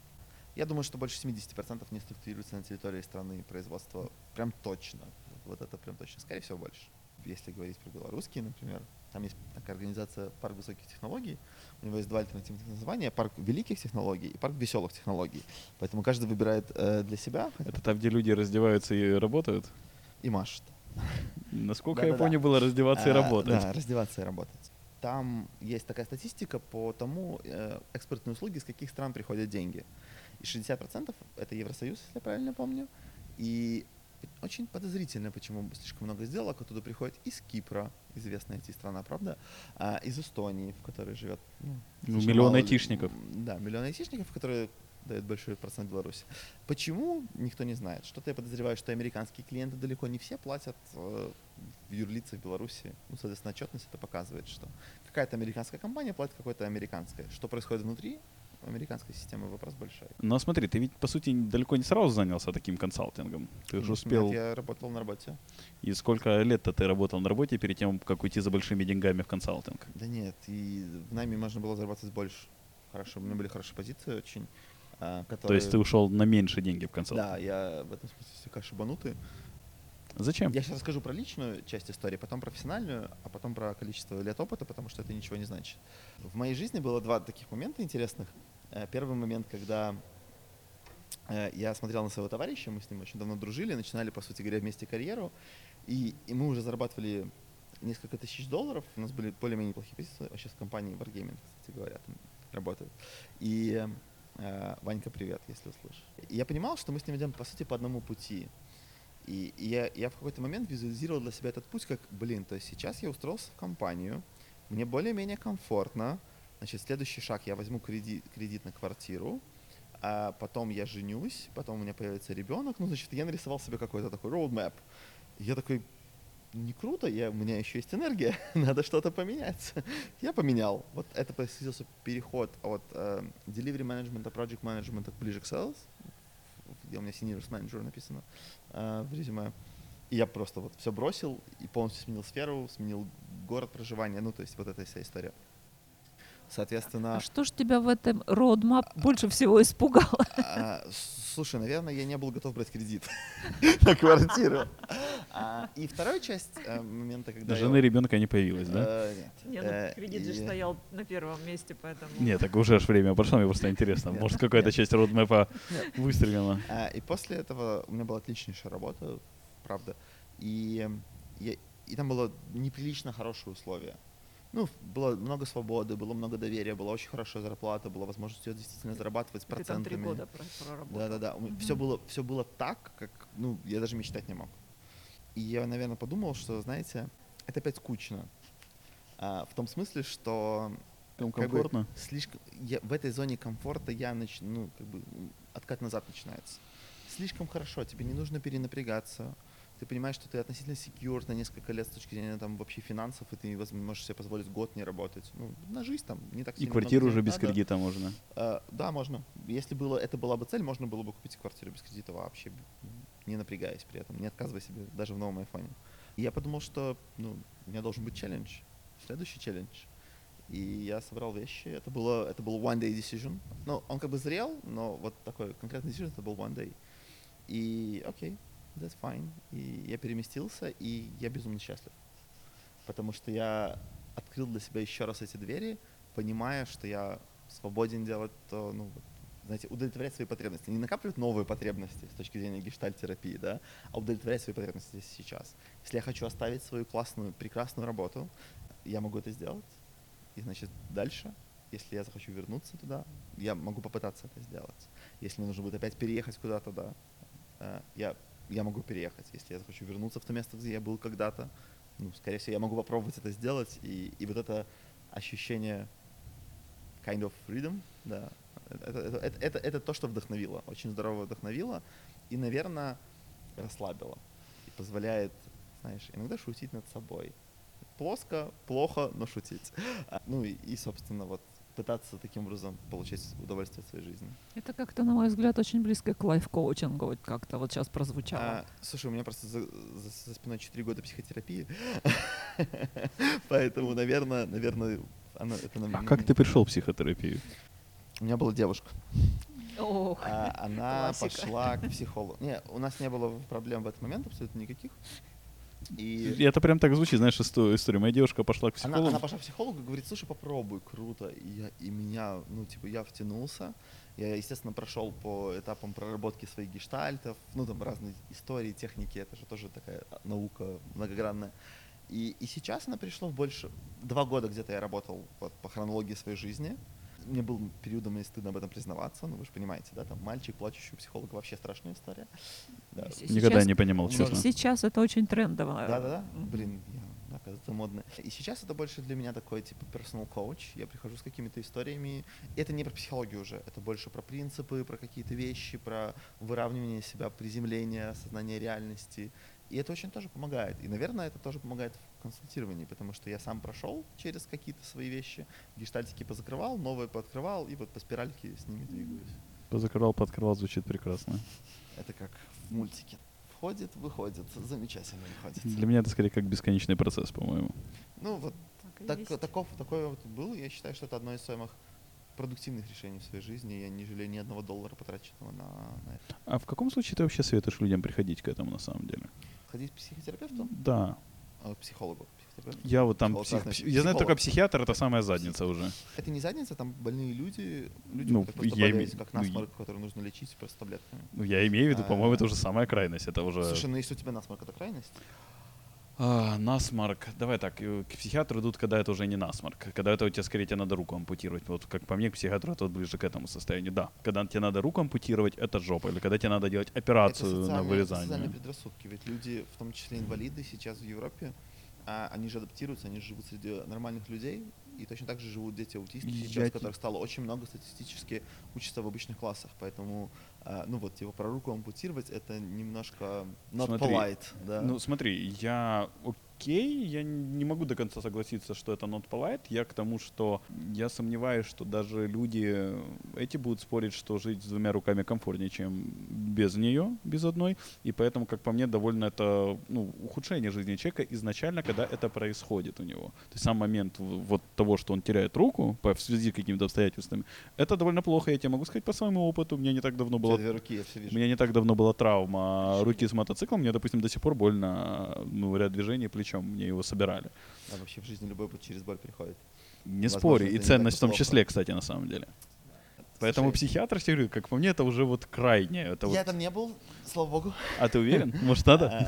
Я думаю, что больше семьдесят процентов не структурируется на территории страны производства. Прям точно. Вот это прям точно. Скорее всего, больше. Если говорить про белорусские, например, там есть такая организация «Парк высоких технологий». У него есть два альтернативных названия: «Парк великих технологий» и «Парк веселых технологий». Поэтому каждый выбирает э, для себя Это там, где люди раздеваются и работают? и машет. Насколько я Да-да-да. помню, было раздеваться и А, работать. Да, раздеваться и работать. Там есть такая статистика по тому, э, экспортные услуги, из каких стран приходят деньги. И шестьдесят процентов это Евросоюз, если я правильно помню. И очень подозрительно, почему слишком много сделок оттуда приходит из Кипра, известная ай ти-страна, правда, а, из Эстонии, в которой живет ну, Ну, достаточно миллион мало лю- айтишников. м, Да, миллион айтишников, которые дают большой процент Беларуси. Почему, никто не знает. Что-то я подозреваю, что американские клиенты далеко не все платят э, в юрлицы в Беларуси. Ну, соответственно, отчетность это показывает, что какая-то американская компания платит какой-то американской. Что происходит внутри американской системы, вопрос большой. Но смотри, ты ведь, по сути, далеко не сразу занялся таким консалтингом. Ты же Нет, успел... Я работал на работе. И сколько лет-то ты работал на работе перед тем, как уйти за большими деньгами в консалтинг? Да нет, и в найме можно было зарабатывать больше. Хорошо, у меня были хорошие позиции очень, а, которые... То есть ты ушел на меньше деньги в консалтинг? Да, я в этом смысле слегка шибанутый. Зачем? Я сейчас расскажу про личную часть истории, потом профессиональную, а потом про количество лет опыта, потому что это ничего не значит. В моей жизни было два таких момента интересных. Э, Первый момент, когда э, я смотрел на своего товарища, мы с ним очень давно дружили, начинали, по сути говоря, вместе карьеру, и, и мы уже зарабатывали несколько тысяч долларов, у нас были более-менее неплохие позиции, вообще с компанией Wargaming, кстати говоря, там работают. И э, Ванька, привет, если услышишь. И я понимал, что мы с ним идем, по сути, по одному пути. И, и я, я в какой-то момент визуализировал для себя этот путь как, блин, то есть сейчас я устроился в компанию, мне более-менее комфортно, значит, следующий шаг, я возьму кредит, кредит на квартиру, а потом я женюсь, потом у меня появится ребенок, ну, значит, я нарисовал себе какой-то такой roadmap. И я такой, не круто, я, у меня еще есть энергия, надо что-то поменять. Я поменял. Вот это происходил переход от э, delivery management, project management ближе к sales, где у меня senior manager написано э, в резюме. И я просто вот все бросил и полностью сменил сферу, сменил город проживания, ну, то есть вот эта вся история. Соответственно... А что ж тебя в этом roadmap больше всего испугало? А, слушай, наверное, я не был готов брать кредит на квартиру. А, и вторая часть э, момента, когда... Жены я- ребенка не появилось, да? Э, Нет. Э, и- стоял на первом месте, поэтому... Нет, так уже аж время прошло, мне просто интересно. Нет, Может, какая-то нет. часть родмэпа Нет. выстрелила? А, И после этого у меня была отличнейшая работа, правда. И, я- и там было неприлично хорошие условия. Ну, было много свободы, было много доверия, была очень хорошая зарплата, была возможность ее действительно зарабатывать с Ты там три процентами. года про- проработал. Да-да-да. Мгм. Все было, все было так, как, ну, я даже мечтать не мог. И я, наверное, подумал, что, знаете, это опять скучно. А, в том смысле, что Прям как бы комфортно? слишком я, в этой зоне комфорта я нач, ну, как бы м, откат назад начинается. Слишком хорошо, тебе не нужно перенапрягаться, ты понимаешь, что ты относительно secure на несколько лет с точки зрения там вообще финансов, и ты возможно, можешь себе позволить год не работать. Ну, на жизнь там не так И сильно квартиру много уже денег без надо. кредита можно. А, да, можно. Если было, это была бы цель, можно было бы купить квартиру без кредита вообще, не напрягаясь при этом, не отказывая себе даже в новом айфоне. И я подумал, что ну, у меня должен быть челлендж, следующий челлендж. И я собрал вещи. Это было, это был one day decision. Ну, он как бы зрел, но вот такой конкретный decision это был one day. И окей, okay, that's fine. И я переместился, и я безумно счастлив. Потому что я открыл для себя еще раз эти двери, понимая, что я свободен делать то, ну, знаете, удовлетворять свои потребности. Не накапливать новые потребности с точки зрения гештальт-терапии, да, а удовлетворять свои потребности здесь и сейчас. Если я хочу оставить свою классную, прекрасную работу, я могу это сделать. И, значит, дальше, если я захочу вернуться туда, я могу попытаться это сделать. Если мне нужно будет опять переехать куда-то, да, я, я могу переехать. Если я захочу вернуться в то место, где я был когда-то, ну, скорее всего, я могу попробовать это сделать. И, и вот это ощущение kind of freedom, да, это, это, это, это, это то, что вдохновило, очень здорово вдохновило и, наверное, расслабило. И позволяет, знаешь, иногда шутить над собой. Плоско, плохо, но шутить. Ну и, и, собственно, вот пытаться таким образом получать удовольствие от своей жизни. Это как-то, на мой взгляд, очень близко к лайф-коучингу, вот как-то вот сейчас прозвучало. А, слушай, у меня просто за, за, за спиной четыре года психотерапии, поэтому, наверное, наверное, она, это... А как ты пришел в психотерапию? У меня была девушка. Ох, а, она классика. пошла к психологу. Не, у нас не было проблем в этот момент абсолютно никаких. И это прям так звучит, знаешь, история. Моя девушка пошла к психологу. Она, она пошла к психологу и говорит, слушай, попробуй, круто. И, я, и меня, ну, типа, я втянулся. Я, естественно, прошел по этапам проработки своих гештальтов, ну, там, разные истории, техники, это же тоже такая наука многогранная. И, и сейчас она пришла в больше... Два года где-то я работал вот, по хронологии своей жизни. Мне был периодом, мне стыдно об этом признаваться, ну вы же понимаете, да, там мальчик, плачущий у психолога, вообще страшная история. Да. Сейчас- Никогда не понимал, честно. Сейчас это очень трендово. Да-да-да, блин, я, оказывается, модно. И сейчас это больше для меня такой, типа, personal coach. Я прихожу с какими-то историями. И это не про психологию уже, это больше про принципы, про какие-то вещи, про выравнивание себя, приземление, осознание реальности. И это очень тоже помогает. И, наверное, это тоже помогает в консультировании, потому что я сам прошел через какие-то свои вещи, гештальтики позакрывал, новые пооткрывал, и вот по спиральке с ними двигаюсь. Позакрывал, пооткрывал, звучит прекрасно. Это как в мультике. Входит, выходит, замечательно выходит. Для меня это скорее как бесконечный процесс, по-моему. Ну вот Так так, таков, такой вот был. Я считаю, что это одно из самых продуктивных решений в своей жизни. Я не жалею ни одного доллара, потраченного на, на это. А в каком случае ты вообще советуешь людям приходить к этому на самом деле? Ходить к психотерапевту? Да. А, к психологу. Психотерапевту. Я вот там... Психолог Псих, разный. псих- я знаю Психолог. только психиатр, это самая задница уже. Это не задница, там больные люди, люди, Ну, которые просто я болеют, име- как ну, насморк, который нужно лечить просто таблетками. Ну, я имею в виду, по-моему, А. это уже самая крайность. Это уже... Слушай, ну если у тебя насморк, это крайность? А, насморк. Давай так, э, к психиатру идут, когда это уже не насморк. Когда это у тебя, скорее, тебе надо руку ампутировать. Вот как по мне, к психиатру это вот ближе к этому состоянию. Да, когда тебе надо руку ампутировать, это жопа. Или когда тебе надо делать операцию это на социальные, это вырезание. социальные предрассудки. Ведь люди, в том числе инвалиды, сейчас в Европе, а, они же адаптируются, они живут среди нормальных людей. И точно так же живут дети аутисты Я сейчас, те- которых стало очень много статистически учатся в обычных классах. Поэтому, а, ну вот, типа, про руку ампутировать, это немножко not Смотри, polite. Да? Ну, смотри, я окей, я не могу до конца согласиться, что это not polite. Я к тому, что я сомневаюсь, что даже люди эти будут спорить, что жить с двумя руками комфортнее, чем без нее, без одной. И поэтому, как по мне, довольно это ну, ухудшение жизни человека изначально, когда это происходит у него. То есть сам момент в- вот того, что он теряет руку по, в связи с какими-то обстоятельствами, это довольно плохо. Я тебе могу сказать по своему опыту. У меня не так давно У тебя было две руки, я все У вижу. меня не так давно была травма руки с мотоциклом. Мне, допустим, до сих пор больно, ну, ряд движений плечом. Мне его собирали. Да, вообще в жизни любой путь через боль приходит. Не Возможно, спорю. это И не ценность в так том плохо. числе, кстати, на самом деле. Поэтому Слушай, психиатр, я говорю, как по мне, это уже вот крайнее. Это я вот... там не был, слава богу. А ты уверен? Может, надо? А,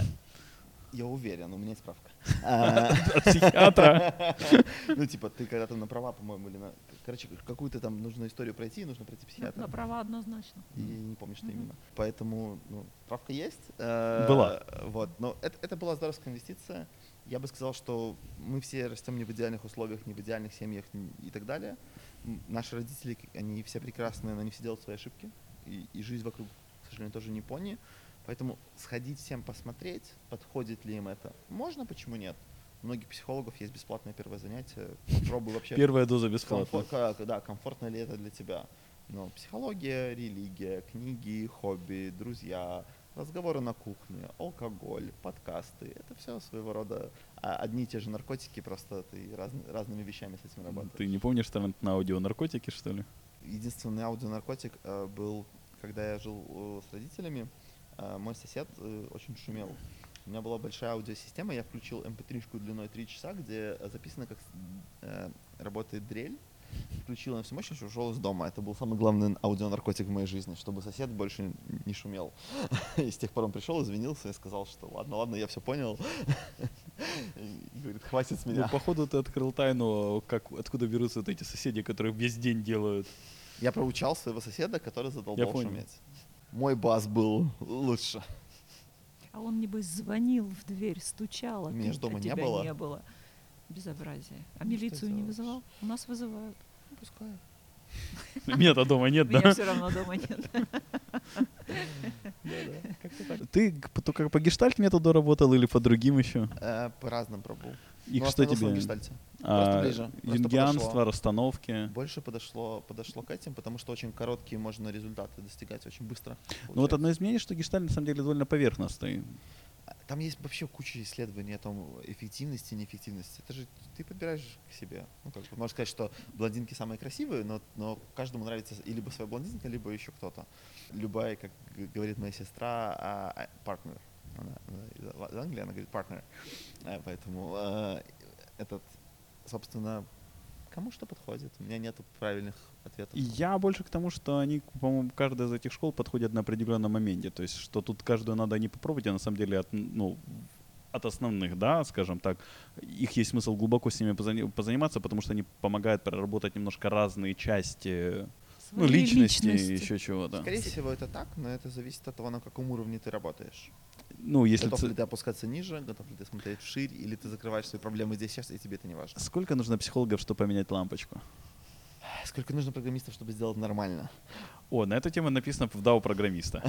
Я уверен, у меня есть справка. А, От психиатра? Ну, типа, ты когда там на права, по-моему, или на... Короче, какую-то там нужно историю пройти, нужно пройти На, психиатра. на права однозначно. И я не помню, что Мгм. именно. Поэтому, ну, справка есть. э, Была. Вот, но это, это была здоровская инвестиция. Я бы сказал, что мы все растем не в идеальных условиях, не в идеальных семьях н- и так далее. М, Наши родители, к- они все прекрасные, но они все делают свои ошибки. И, и жизнь вокруг, к сожалению, тоже не пони. Поэтому сходить всем посмотреть, подходит ли им это, можно, почему нет. У многих психологов есть бесплатное первое занятие. Попробуй вообще. Первая доза бесплатно. Комфор- как- да, комфортно ли это для тебя. Но психология, религия, книги, хобби, друзья, разговоры на кухне, алкоголь, подкасты — это все своего рода а, одни и те же наркотики, просто ты раз, разными вещами с этим работаешь. Ты не помнишь талант на аудионаркотики, что ли? Единственный аудионаркотик э, был, когда я жил э, с родителями, э, мой сосед э, очень шумел. У меня была большая аудиосистема, я включил эм пэ три-шку длиной три часа, где записано, как э, работает дрель. Включил на всю мощность и ушел из дома. Это был самый главный аудионаркотик в моей жизни, чтобы сосед больше не шумел. И с тех пор он пришел, извинился и сказал, что ладно, ладно, я все понял. И говорит, хватит с меня. Ну, походу, ты открыл тайну, как, откуда берутся вот эти соседи, которые весь день делают. Я проучал своего соседа, который задолбал Я понял. шуметь. Мой бас был лучше. А он, небось, звонил в дверь, стучал, а, Меня ты, ж дома а не тебя было. не было. Безобразие. А Ну, что милицию не делаешь? вызывал? У нас вызывают. Ну, пускай. Меня-то дома нет, Меня да? все равно дома нет. Ты г- только по гештальт-методу работал или по другим еще? Э, По разным пробовал. И Ну, что остановился на тебе? гештальте. А, Просто ближе, просто юнгианство, подошло. расстановки. Больше подошло, подошло к этим, потому что очень короткие можно результаты достигать очень быстро. Ну вот получается. одно из мнений, что гештальт на самом деле довольно поверхностный. Там есть вообще куча исследований о том, эффективности и неэффективности. Это же ты подбираешь к себе. Ну, как бы, можно сказать, что блондинки самые красивые, но, но каждому нравится и либо своя блондинка, либо еще кто-то. Любая, как г- говорит моя сестра, а, а, партнер. Она, она из Ла- из Англии, она говорит партнер. Э, Поэтому э, этот, собственно, кому что подходит. У меня нет правильных ответов. И я больше к тому, что они, по-моему, каждая из этих школ подходит на определенном моменте. То есть, что тут каждую надо не попробовать, а на самом деле от, ну, от основных, да, скажем так. Их есть смысл глубоко с ними позани- позаниматься, потому что они помогают проработать немножко разные части, ну, Своей личности, личности. еще чего-то. Скорее всего, это так, но это зависит от того, на каком уровне ты работаешь. Ну, если Готов ц- ли ты опускаться ниже, готов ли ты смотреть вширь, или ты закрываешь свои проблемы здесь сейчас, и тебе это не важно. Сколько нужно психологов, чтобы поменять лампочку? Сколько нужно программистов, чтобы сделать нормально? О, на эту тему написано в дао-программиста.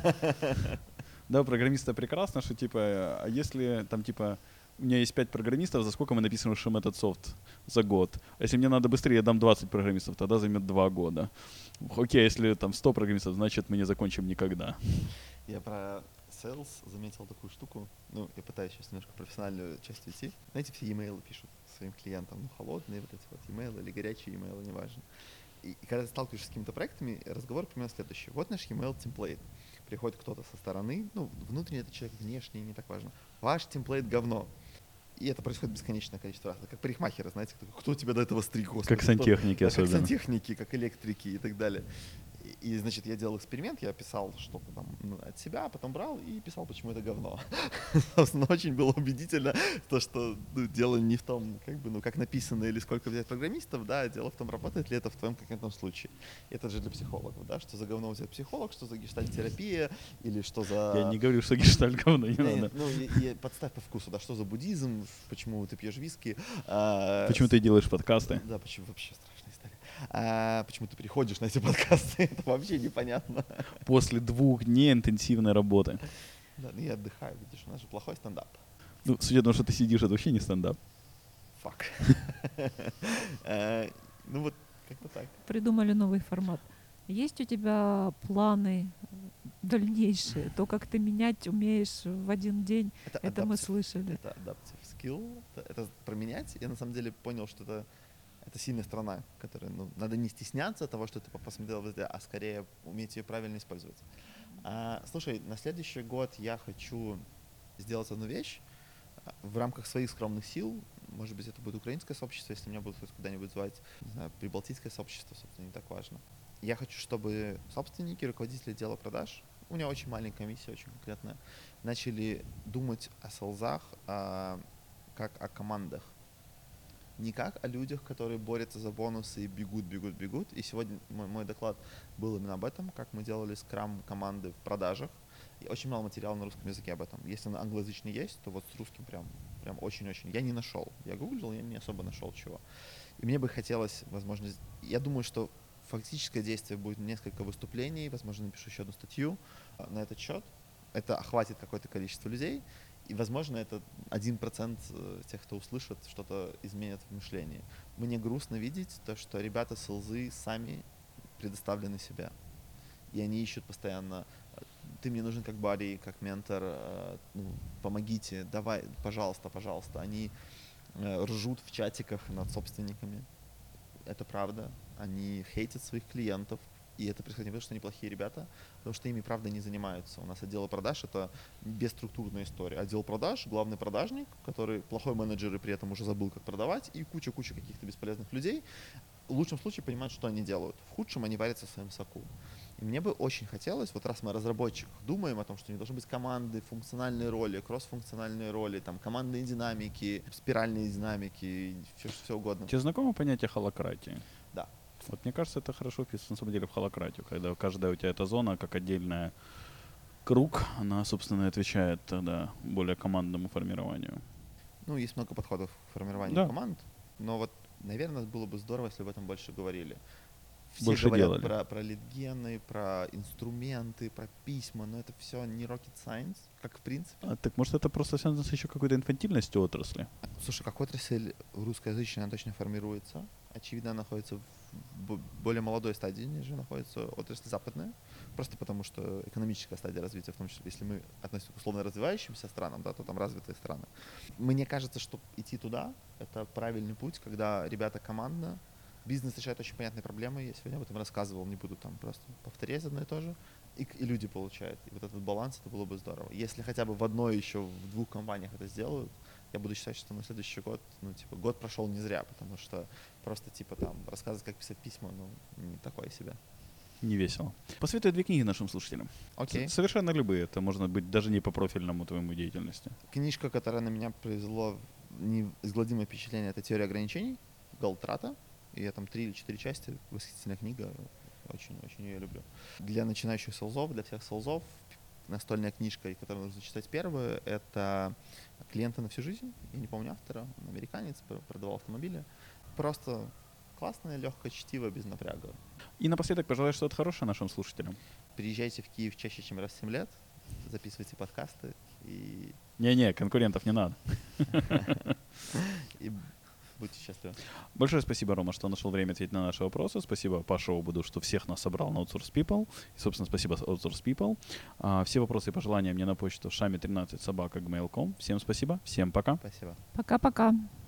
дао-программиста прекрасно, что типа, а если там типа у меня есть пять программистов, за сколько мы напишем этот софт? За год. А если мне надо быстрее, я дам двадцать программистов, тогда займет два года. Окей, если там сто программистов, значит мы не закончим никогда. Я про sales заметил такую штуку. Ну, я пытаюсь сейчас немножко в профессиональную часть уйти. Знаете, все e-mail пишут своим клиентам. Ну, холодные вот эти вот e-mail или горячие e-mail, неважно. И, и когда ты сталкиваешься с какими-то проектами, разговор примерно следующий. Вот наш e-mail темплейт. Приходит кто-то со стороны, ну, внутренний это человек, внешний, не так важно. Ваш темплейт говно. И это происходит бесконечное количество раз. Это как парикмахеры, знаете, кто, кто тебя до этого стриг, господи, Как кто- сантехники да, особенно. Как сантехники, как электрики и так далее. И, и, значит, я делал эксперимент, я писал что-то там ну, от себя, а потом брал и писал, почему это говно. Собственно, очень было убедительно то, что ну, дело не в том, как бы, ну, как написано или сколько взять программистов, да, дело в том, работает ли это в твоем конкретном случае. Это же для психологов, да, что за говно у тебя психолог, что за гештальт-терапия или что за... Я не говорю, что гештальт говно не Нет, надо. ну, и, и подставь по вкусу, да, что за буддизм, почему ты пьешь виски. а, Почему ты делаешь подкасты? Да, почему вообще страшная история. А, почему ты приходишь на эти подкасты, это вообще непонятно. После двух дней интенсивной работы. Да, ну я отдыхаю, видишь, у нас же плохой стендап. Ну, судя по тому, что ты сидишь, это вообще не стендап. Фак. Э, Ну вот, как-то так. Придумали новый формат. Есть у тебя планы дальнейшие? То, как ты менять умеешь в один день, это мы adaptive- слышали. Это adaptive skill, это, это променять. Я на самом деле понял, что это, это сильная сторона, которая, ну, надо не стесняться того, что ты посмотрел везде, а скорее уметь ее правильно использовать. А, слушай, на следующий год я хочу сделать одну вещь а, в рамках своих скромных сил. Может быть, это будет украинское сообщество, если меня будут хоть куда-нибудь звать, не знаю, прибалтийское сообщество, собственно, не так важно. Я хочу, чтобы собственники, руководители дела продаж, у меня очень маленькая миссия, очень конкретная, начали думать о селзах а, как о командах. Не как о людях, которые борются за бонусы и бегут, бегут, бегут. И сегодня мой, мой доклад был именно об этом, как мы делали скрам команды в продажах. И очень мало материала на русском языке об этом. Если на англоязычный есть, то вот с русским прям, прям очень-очень. Я не нашел. Я гуглил, я не особо нашел чего. И мне бы хотелось, возможно, с- я думаю, что фактическое действие будет несколько выступлений, возможно, напишу еще одну статью а, на этот счет. это охватит какое-то количество людей, и, возможно, это один процент тех, кто услышит, что-то изменит в мышлении. Мне грустно видеть то, что ребята селзы сами предоставлены себе. И они ищут постоянно: ты мне нужен как бади, как ментор, ну, помогите, давай, пожалуйста, пожалуйста. Они ржут в чатиках над собственниками. Это правда. Они хейтят своих клиентов. И это происходит не потому, что они плохие ребята, потому что ими, правда, не занимаются. У нас отдел продаж — это бесструктурная история. Отдел продаж, главный продажник, который плохой менеджер и при этом уже забыл, как продавать, и куча-куча каких-то бесполезных людей, в лучшем случае понимают, что они делают. В худшем они варятся в своем соку. И мне бы очень хотелось, вот раз мы о разработчиках думаем о том, что не должны быть команды, функциональные роли, кросс-функциональные роли, там, командные динамики, спиральные динамики, все, все угодно. Тебе знакомо понятие холократии? Да. Вот мне кажется, это хорошо вписывается на самом деле в холократию, когда каждая у тебя эта зона как отдельная круг, она, собственно, отвечает тогда более командному формированию. Ну, есть много подходов к формированию Да. команд, но вот, наверное, было бы здорово, если об этом больше говорили. Все Больше говорят делали. про, про лид-гены, про инструменты, про письма, но это все не rocket science, как в принципе. А, так может это просто связано с еще какой-то инфантильностью отрасли? Слушай, как отрасль русскоязычная, она точно формируется. Очевидно, она находится в б- более молодой стадии, нежели находится отрасль западная. Просто потому, что экономическая стадия развития, в том числе, если мы относимся к условно развивающимся странам, да, то там развитые страны. Мне кажется, что идти туда — это правильный путь, когда ребята командно, бизнес решает очень понятные проблемы, я сегодня об этом рассказывал, не буду там просто повторять одно и то же, и, и люди получают. И вот этот баланс, это было бы здорово. Если хотя бы в одной еще, в двух компаниях это сделают, я буду считать, что на следующий год, ну, типа, год прошел не зря, потому что просто, типа, там, рассказывать, как писать письма, ну, не такое себе. Не весело. Посоветуй две книги нашим слушателям. Окей. С- Совершенно любые. Это может быть даже не по профильному твоему деятельности. Книжка, которая на меня произвела неизгладимое впечатление, это «Теория ограничений» Галтрата. И я там три или четыре части, восхитительная книга, очень-очень ее люблю. Для начинающих селзов, для всех селзов, настольная книжка, которую нужно читать первую, это «Клиенты на всю жизнь». Я не помню автора, он американец, пр- продавал автомобили. Просто классное, легкое чтиво, без напряга. И напоследок пожелай что-то хорошее нашим слушателям. Приезжайте в Киев чаще, чем раз в семь лет, записывайте подкасты и, Не-не, конкурентов не надо. и будьте счастливы. Большое спасибо, Рома, что нашел время ответить на наши вопросы. Спасибо Паше Обуду, что всех нас собрал на Outsource People. И, собственно, спасибо Outsource People. А, все вопросы и пожелания мне на почту шами тринадцать собака джи мейл точка ком. Всем спасибо, всем пока. Спасибо. Пока-пока.